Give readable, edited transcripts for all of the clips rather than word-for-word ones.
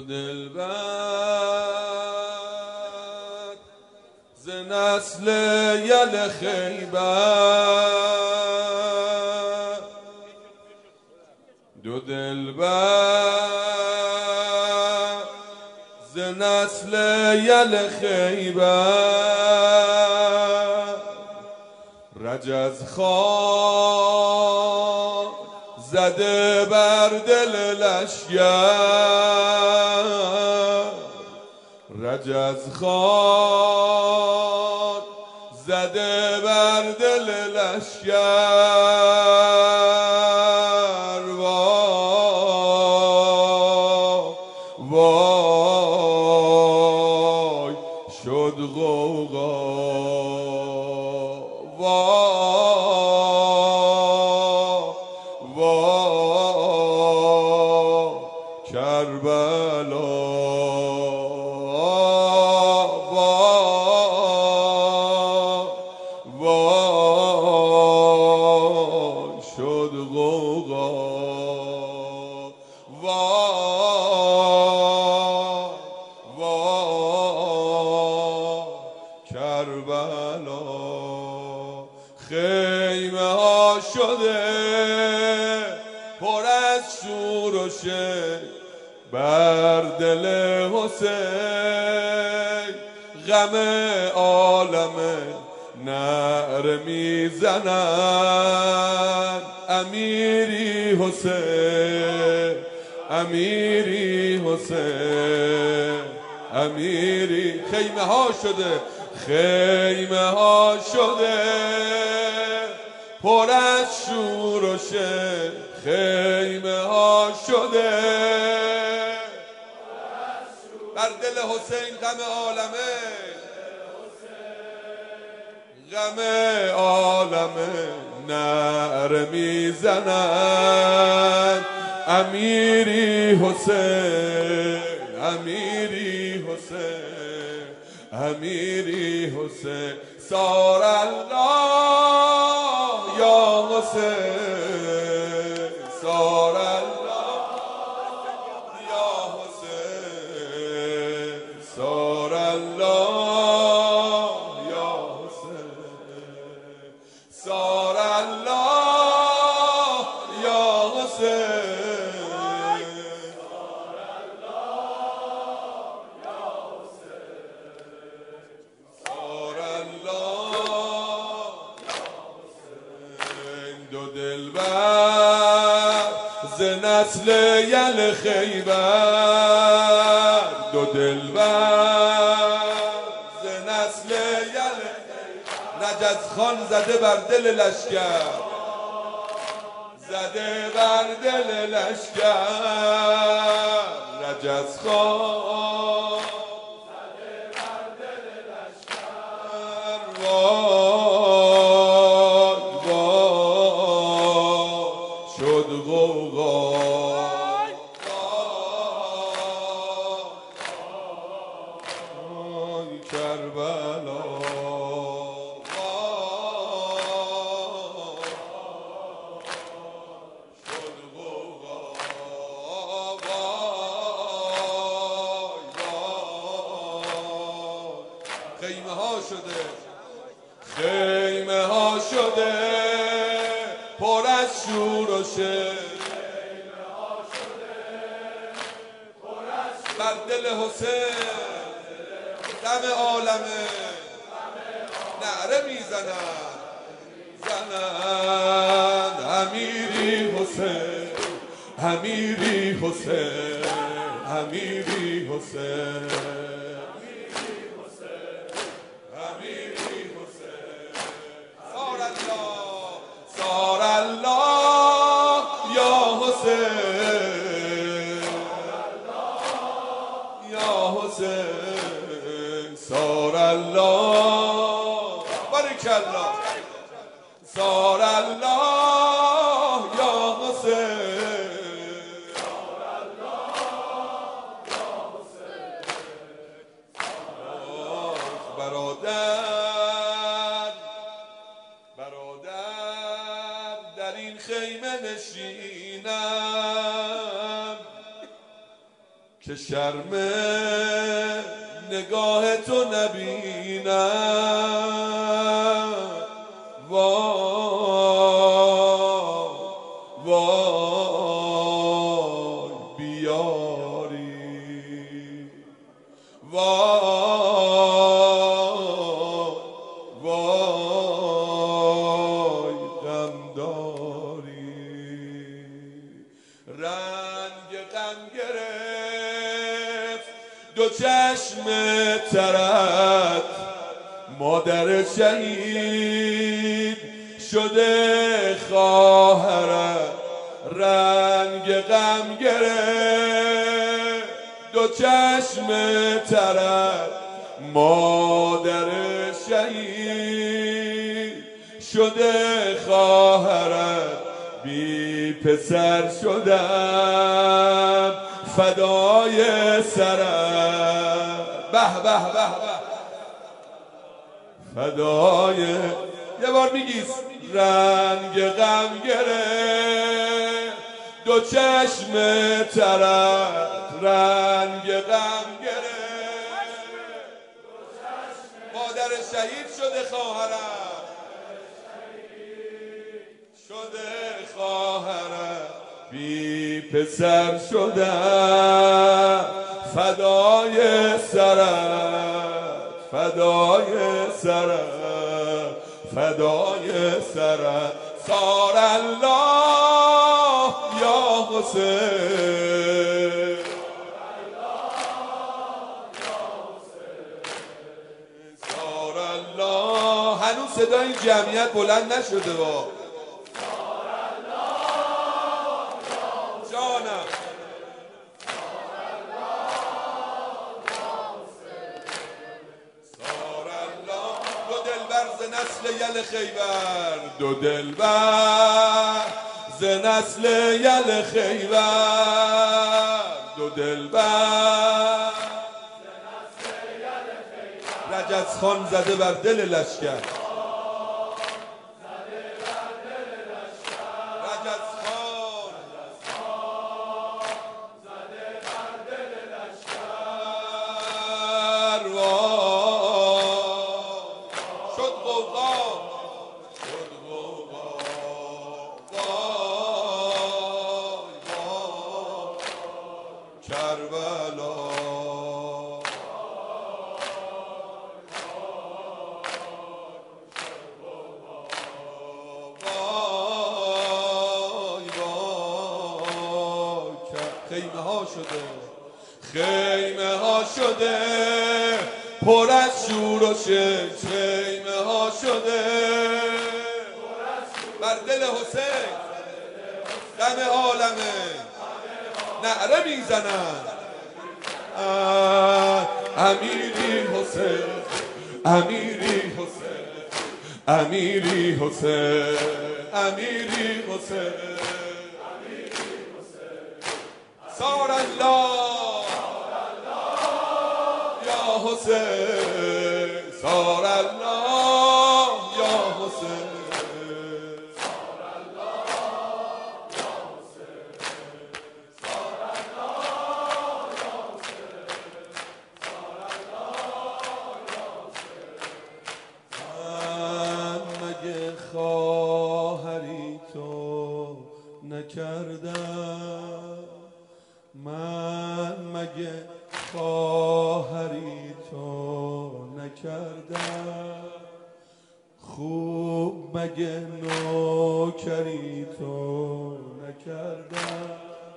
دلبر ز نسل یل خیبر، دو دلبر ز نسل یل خیبر، رجز خان زده بر دل لشگر، رجز خان زده بر دل لشگر، وای شد غوغا، وای کربلا، وای شد غوغا، وای کربلا. خیمه ها شده پر از شور و شی بر دل حسین، غم عالم نعره میزنن. امیری حسین، امیری حسین، امیری. خیمه ها شده، خیمه ها شده پر از شور و شی، خیمه ها شده بر دل حسین، غم عالمه، غم عالمه نعره میزنن. امیری حسین، امیری حسین، امیری حسین. سار الله یا حسین، سار الله یا حسین، سار الله یا حسین، سار الله یا حسین، سار الله یا حسین، سار الله یا حسین. دو دلبر ز نسل یل خیبر، دو دلبر ز نسل یل خیبر، رجز خان زده بر دل لشگر، زده بر دل لشگر، رجز خان زده بر دل لشگر، وای وای شد غوغا، وای کربلا، شد غوغا، وای. خیمه ها شده، خیمه ها شده پر از شور و شی، بر دل حسین، غم عالمه نعره میزنن، زنن. امیری حسین، امیری حسین، امیری حسین، امیری حسین. سار الله، سار الله یا حسین، یا حسین، سار الله، بارک الله، سار الله یا حسین، سار الله یا حسین. برادر، برادر در این خیمه نشینم که که شرم نگاه تو نبینم. وای وای بیاری، وای وای غمداری. رنگ غم گرفت دو چشم ترت، مادر شهید شده خواهرت. رنگ غم گرفت دو چشم ترت، مادر شهید شده خواهرت. بی پسر شدم فدای سرت. به به به به فدای. یه بار میگیز. رنگ غم گرفت دو چشم ترت، رنگ غم گرفت مادر شهید شده خواهرت، شده خواهرت. بی پسر شدم فدای سرت، فدای سرت، فدای سرت. سار الله یا حسین، سار الله. هنوز صدای این جمعیت بلند نشده با جانم. نسل یل خیبر، دو دلبر ز نسل یل خیبر، دو دلبر رجز خان زده بر دل لشکر. کربلا وای وای. خیمه ها شده، خیمه ها شده پر از شور و شش. خیمه ها شده بر دل حسین، غم عالمه نعره میزنن. امیری حسین، امیری حسین، امیری حسین، امیری حسین. سار الله یا حسین، سار الله یا حسین. خواهری تو نکردم، من مگه خواهری تو نکردم. خوب مگه نوکری تو نکردم.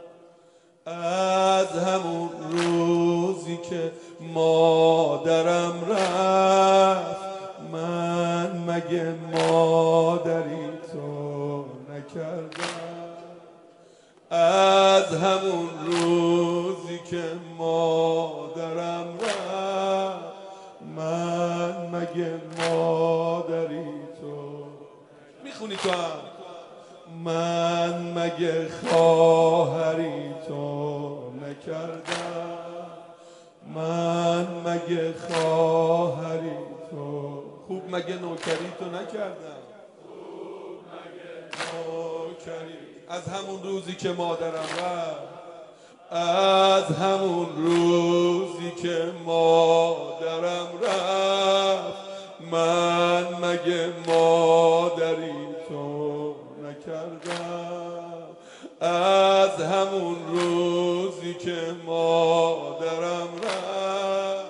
از همون روزی که مادرم رفت، من مگه مادری تو نکردم. از همون روزی که مادرم رفت، من مگه مادری تو. میخونی تو هم؟ من مگه خواهری تو نکردم، من مگه خواهری تو. خوب مگه نوکری تو نکردم، خوب مگه نوکری. از همون روزی که مادرم رفت، از همون روزی که مادرم رفت من مگه مادری تو نکردم. از همون روزی که مادرم رفت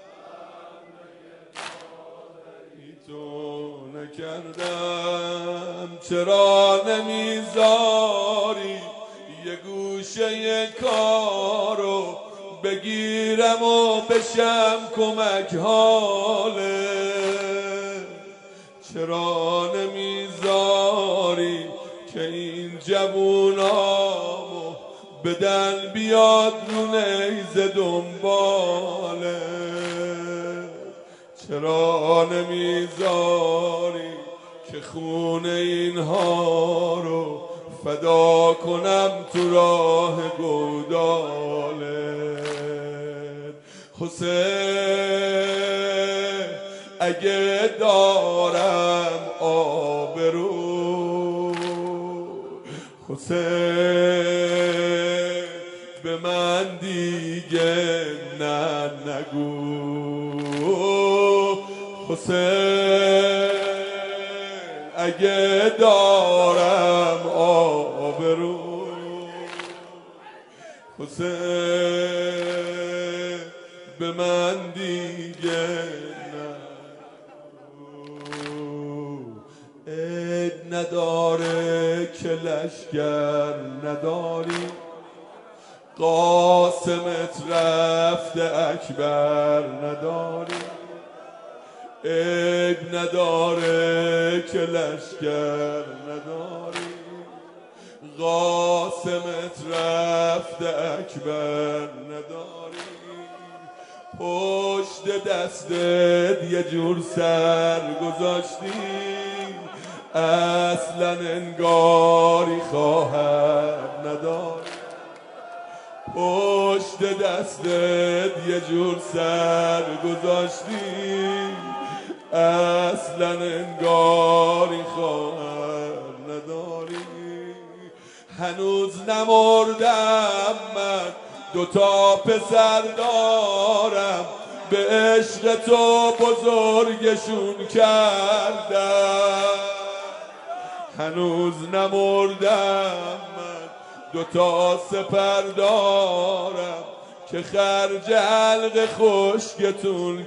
تو نکردم. چرا نمیذاری یه گوشه کارو بگیرم و بشم کمک حاله؟ چرا نمیذاری که این جوونامو بدن بیاد رو نیزه دنباله؟ چرا نمیذاری که خون اینها رو فدا کنم تو راه گوداله؟ حسین اگه دارم آبرو، حسین به من دیگه نه نگو. حسین اگه دارم آبرو، حسین به من دیگه عید نداره که لشگر نداری، قاسمت رفته اکبر نداری. عیب نداره که لشگر نداری، قاسمت رفته اکبر نداری. پشت دستت یه جور سر گذاشتی، اصلا انگاری خواهر نداری. پشت دستت یه جور سر گذاشتی، اصلا انگاری خواهر نداری. هنوز نمردم من، 2 پسر دارم، به عشق تو بزرگشون کردم. هنوز نمردم من، 2 سپر دارم که خرج حلق خشکتون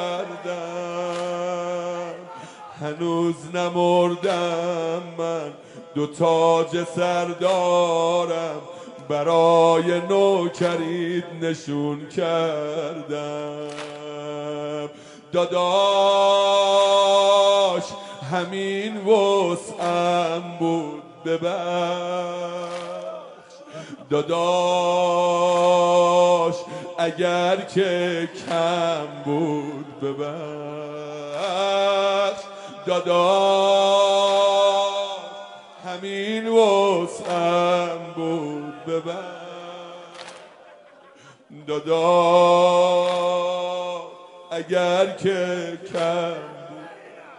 کردم. هنوز نمردم من، 2 جسر دارم، برای نوکرید نشون کردم. داداش همین وسعم بود ببخش، داداش اگر که کم بود ببخش، داداش همین وسعم بود ببخش، داداش اگر که کم بود.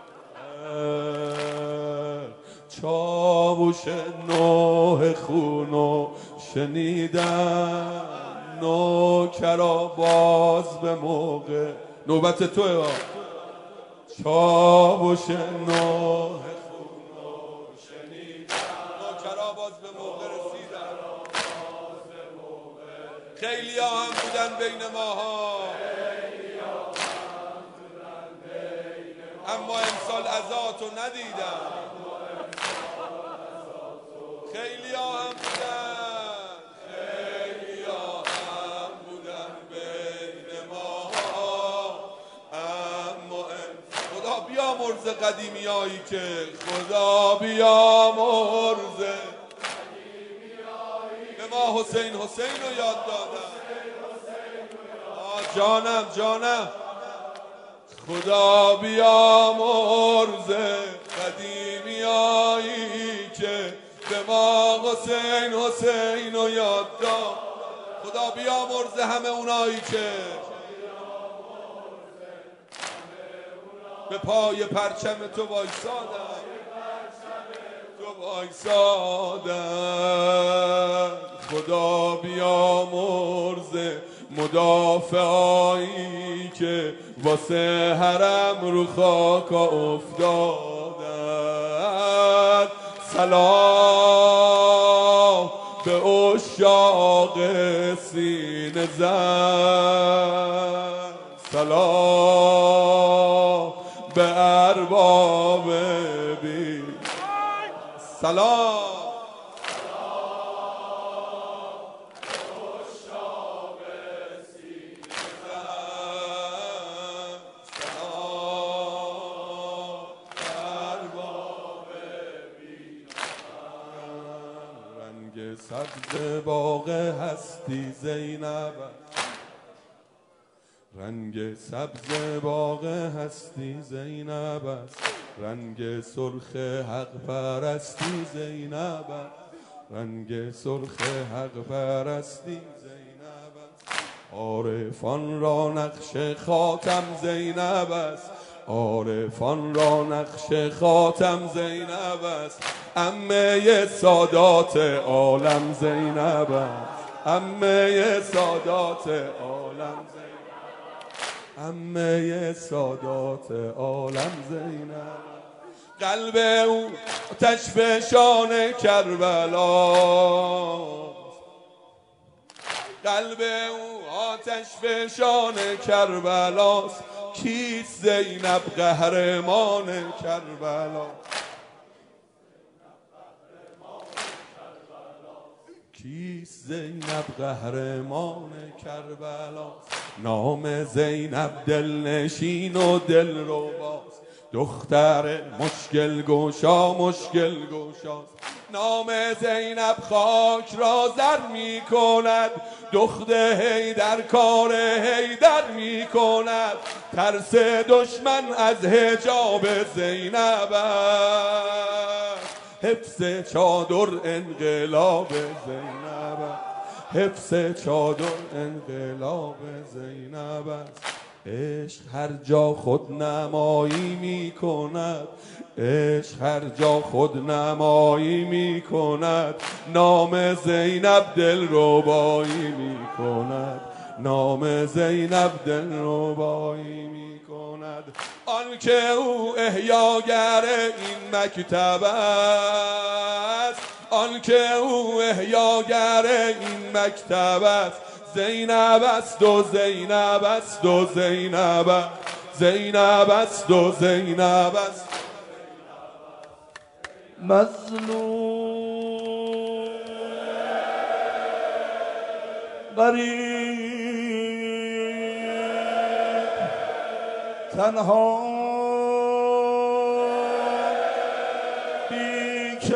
چاوش نوح خونو شنیدم، نوکرا باز به موقع. نوبت توه. چاوش نوح خونو شنیدم، نوکرا باز به موقع رسیدم. خیلی ها هم بودن بین ماها، اما امسال عزاتو ندیدم. خیلی ها هم بودن بین ماها، اما خدا بیامرزه قدیمی هایی که خدا بیامرزه به ما حسین رو یاد دادن. جانم خدا بیامرزه قدیمیایی که به ما حسین رو یاد داد. خدا بیامرزه همه اونایی که به پای پرچم تو وایسادن. خدا بیامرز مدافعایی که واسه حرم رو خاک افتادن. سلام به عشاق سینه زن، سلام به ارباب بی، سلام سبز باغ هستی زینب، رنگ سبز باغ هستی زینب است، رنگ سرخ حق پرستی زینب است، رنگ سرخ حق پرستی زینب است. عارفان را نقش خاتم زینب است، عارفان را نقش خاتم زینب است. عمه سادات عالم زینب است، عمه سادات عالم زینب، عمه سادات عالم زینب. قلب او آتش فشان کربلاست، قلب او آتش فشان کربلاست. کیست زینب قهرمان کربلا، کیست زینب قهرمان کربلا. نام زینب دلنشین و دلرباست، دختر مشکل گوشا مشکل گوشاست. نام زینب خاک را زر می کند، دخت حیدر کار حیدر می کند. ترس دشمن از حجاب زینب است، حفظ چادر انقلاب زینب است، حفظ چادر انقلاب زینب است. عشق هر جا خود نمایی می کند، عشق هر جا خود نمایی می کند. نام زینب دلربایی می کند، نام زینب دلربایی می کند. آنکه او احیاگر این مکتب است، آنکه او احیاگر این مکتب است. زینب است و زینب است و زینب است، زینب است و زینب است. مظلوم غریب تنها بیکس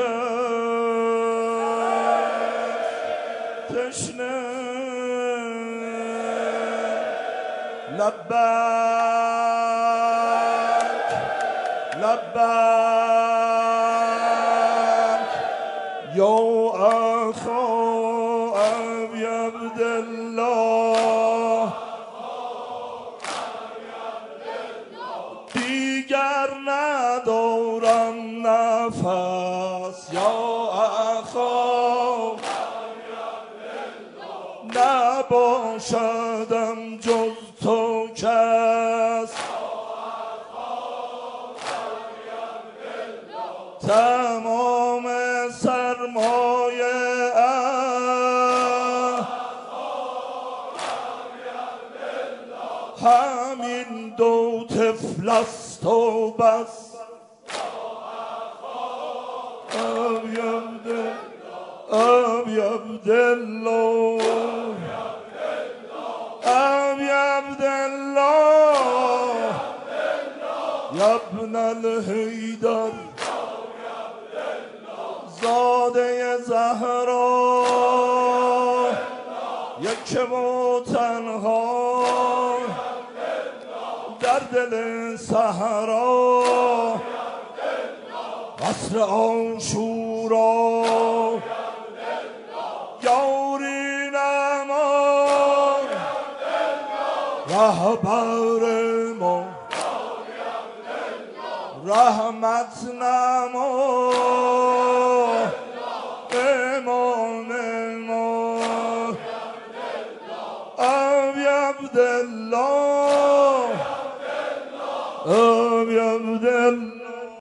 تشنه لبک لبک یا اخا ابی عبدالله، دیگر ندارم نفس یا اخا، نباشدم جز تو کس. تمام سرمایه همین دو طفل است و بس. ابی عبدالله، ابی عبدالله یا ابن الحیدر، زاده زهرا یک و تنها در دل صحرا. قصر عاشورا یاری نما، رهبر ما رحمت نما، امام ما عبدالله آب عبدالله